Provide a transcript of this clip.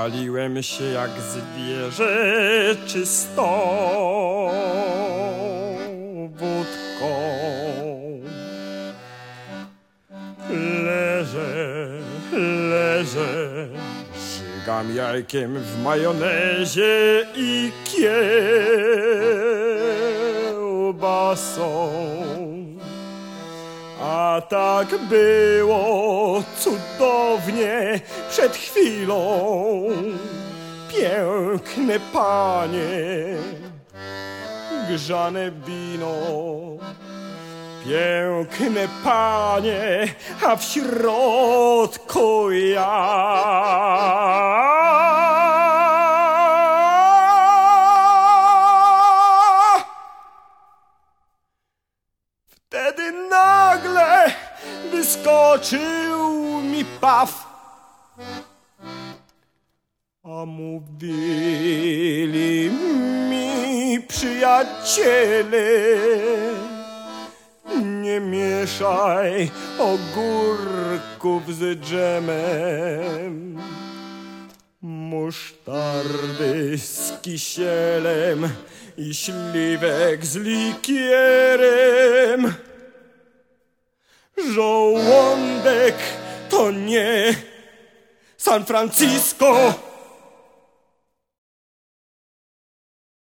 Paliłem się jak zwierzę czystą wódką. Leżę, żygam jajkiem w majonezie i kiełbasą. A tak było cudownie przed chwilą, piękne panie, grzane wino. Piękne panie, a w środku ja. Wtedy nagle wyskoczył mi Paw, a mówili mi przyjaciele: nie mieszaj ogórków z dżemem, musztardy z kisielem i śliwek z likierem. Żołądek to nie San Francisco.